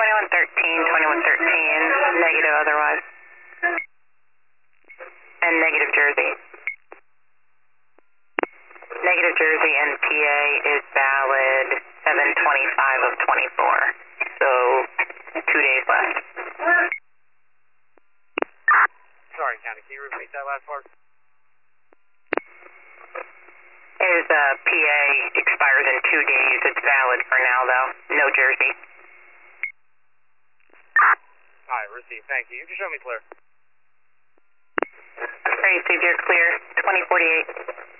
2113, negative otherwise. And negative Jersey. Negative Jersey and PA is valid 7/25 of 24. So 2 days left. Sorry, County, can you repeat that last part? Is PA expires in 2 days. It's valid for now though. No Jersey. Alright, received. Thank you. You can show me clear. Received, you're clear. 2048.